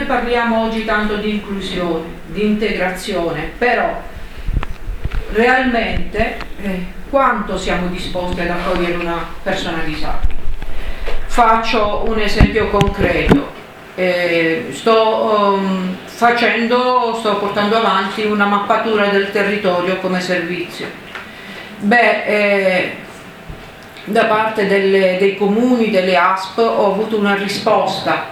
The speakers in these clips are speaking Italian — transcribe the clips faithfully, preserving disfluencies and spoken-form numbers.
parliamo oggi tanto di inclusione, di integrazione, però realmente eh, quanto siamo disposti ad accogliere una persona disabile? Faccio un esempio concreto. Eh, sto um, facendo, sto portando avanti una mappatura del territorio come servizio. Beh, eh, da parte delle, dei comuni, delle A S P ho avuto una risposta.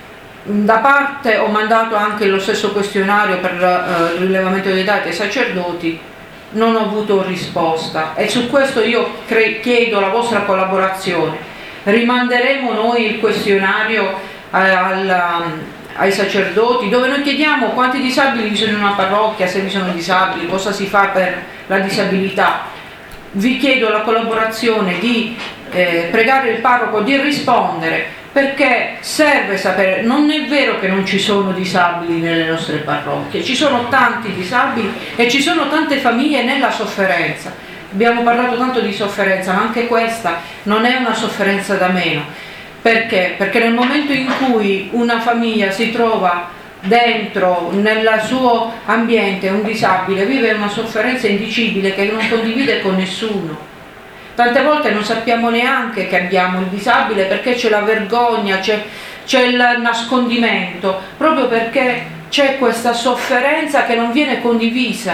Da parte ho mandato anche lo stesso questionario per uh, il rilevamento dei dati ai sacerdoti, non ho avuto risposta e su questo io chiedo la vostra collaborazione. Rimanderemo noi il questionario Alla, ai sacerdoti, dove noi chiediamo quanti disabili vi sono in una parrocchia, se vi sono disabili, cosa si fa per la disabilità. Vi chiedo la collaborazione di eh, pregare il parroco di rispondere, perché serve sapere. Non è vero che non ci sono disabili nelle nostre parrocchie, ci sono tanti disabili e ci sono tante famiglie nella sofferenza. Abbiamo parlato tanto di sofferenza, ma anche questa non è una sofferenza da meno. Perché? Perché nel momento in cui una famiglia si trova dentro, nel suo ambiente, un disabile, vive una sofferenza indicibile che non condivide con nessuno. Tante volte non sappiamo neanche che abbiamo il disabile perché c'è la vergogna, c'è, c'è il nascondimento, proprio perché c'è questa sofferenza che non viene condivisa.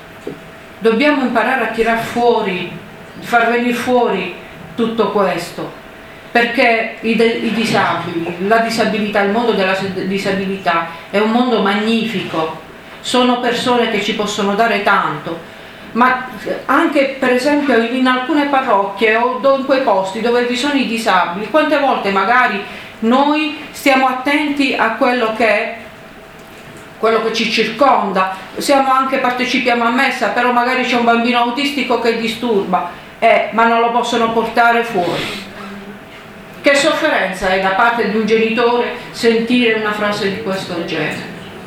Dobbiamo imparare a tirar fuori, far venire fuori tutto questo. Perché i, i disabili, la disabilità, il mondo della disabilità è un mondo magnifico, sono persone che ci possono dare tanto, ma anche per esempio in alcune parrocchie o in quei posti dove vi sono i disabili, quante volte magari noi stiamo attenti a quello che è quello che ci circonda, siamo anche partecipiamo a messa, però magari c'è un bambino autistico che disturba, eh, ma non lo possono portare fuori. Che sofferenza è da parte di un genitore sentire una frase di questo genere?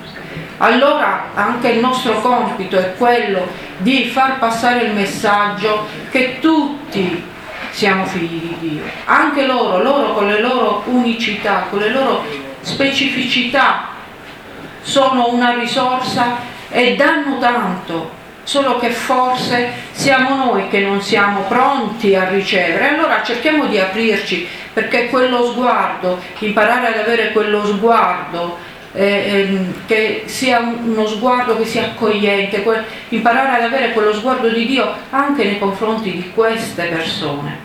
Allora anche il nostro compito è quello di far passare il messaggio che tutti siamo figli di Dio, anche loro, loro con le loro unicità, con le loro specificità sono una risorsa e danno tanto. Solo che forse siamo noi che non siamo pronti a ricevere, allora cerchiamo di aprirci, perché quello sguardo, imparare ad avere quello sguardo eh, eh, che sia uno sguardo che sia accogliente, que- imparare ad avere quello sguardo di Dio anche nei confronti di queste persone.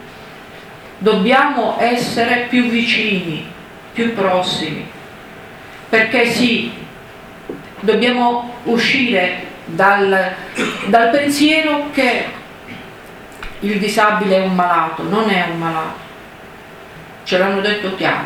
Dobbiamo essere più vicini, più prossimi, perché sì, dobbiamo uscire Dal, dal pensiero che il disabile è un malato. Non è un malato, ce l'hanno detto chiaro,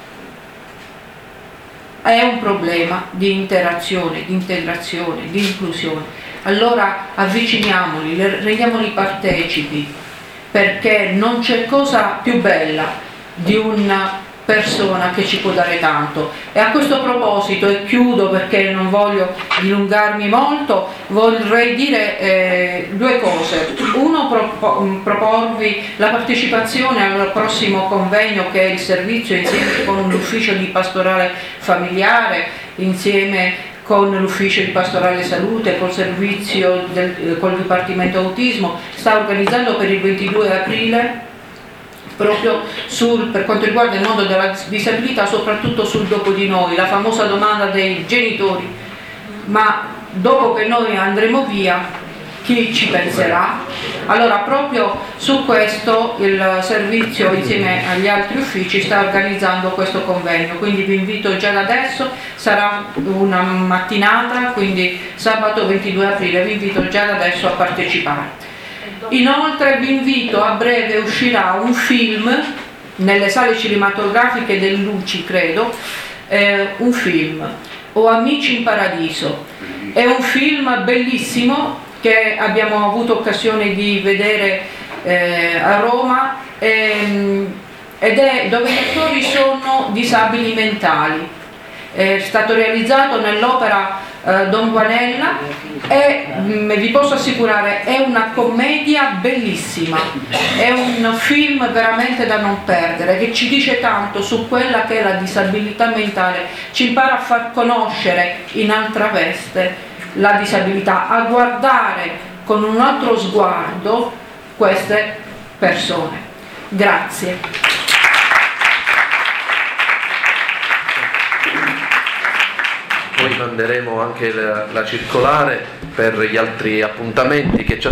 è un problema di interazione, di integrazione, di inclusione. Allora avviciniamoli, rendiamoli partecipi, perché non c'è cosa più bella di una persona che ci può dare tanto. E a questo proposito, e chiudo perché non voglio dilungarmi molto, vorrei dire eh, due cose. Uno, pro- proporvi la partecipazione al prossimo convegno, che è il servizio insieme con l'ufficio di pastorale familiare, insieme con l'ufficio di pastorale salute, col servizio del, col dipartimento autismo, sta organizzando per il ventidue aprile, proprio sul, per quanto riguarda il mondo della disabilità, soprattutto sul dopo di noi, la famosa domanda dei genitori: ma dopo che noi andremo via chi ci penserà? Allora proprio su questo il servizio insieme agli altri uffici sta organizzando questo convegno, quindi vi invito già da adesso, sarà una mattinata, quindi sabato ventidue aprile, vi invito già da adesso a partecipare. Inoltre vi invito, a breve uscirà un film nelle sale cinematografiche del Luci, credo, eh, un film, Ho amici in paradiso. È un film bellissimo che abbiamo avuto occasione di vedere eh, a Roma ehm, ed è dove gli attori sono disabili mentali. È stato realizzato nell'opera eh, Don Guanella, e mh, vi posso assicurare è una commedia bellissima, è un film veramente da non perdere, che ci dice tanto su quella che è la disabilità mentale, ci impara a far conoscere in altra veste la disabilità, a guardare con un altro sguardo queste persone. Grazie. Poi manderemo anche la, la circolare per gli altri appuntamenti che ci